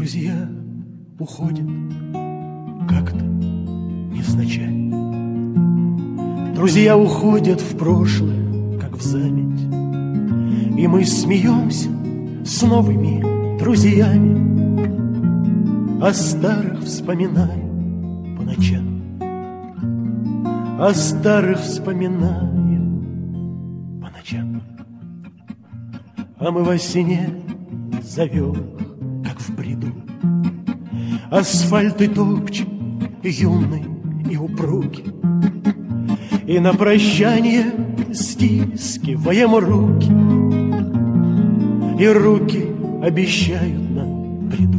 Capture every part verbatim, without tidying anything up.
Друзья уходят как-то невзначай. Друзья уходят в прошлое, как в заметь, и мы смеемся с новыми друзьями, о старых вспоминаем по ночам, о старых вспоминаем по ночам. А мы во сне зовем их, как в бреду, асфальты топчем, юный и упругий, и на прощание стискиваем руки, и руки обещают нам приду,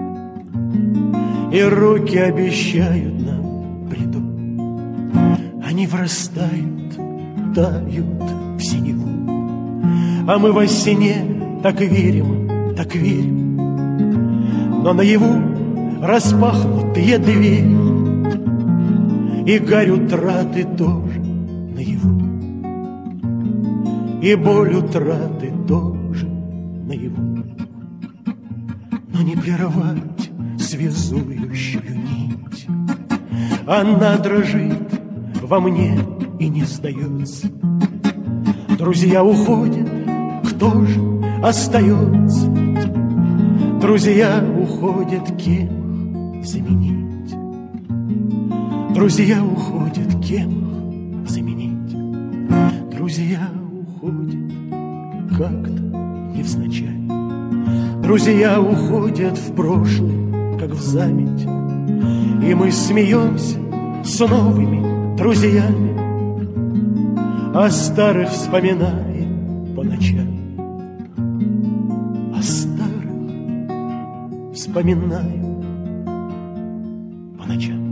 и руки обещают нам приду. Они вырастают, тают в синеву, а мы во сне так верим, так верим, но наяву распахнутые двери, и гарь утраты тоже наяву, и боль утраты тоже наяву. Но не прервать связующую нить, она дрожит во мне и не сдается. Друзья уходят, кто же остается? Друзья уходят, кем их заменить? Друзья уходят, кем их заменить? Друзья уходят как-то невзначай. Друзья уходят в прошлое, как в заметь, и мы смеемся с новыми друзьями, о старых вспоминаем по ночам, о старых вспоминаю по ночам.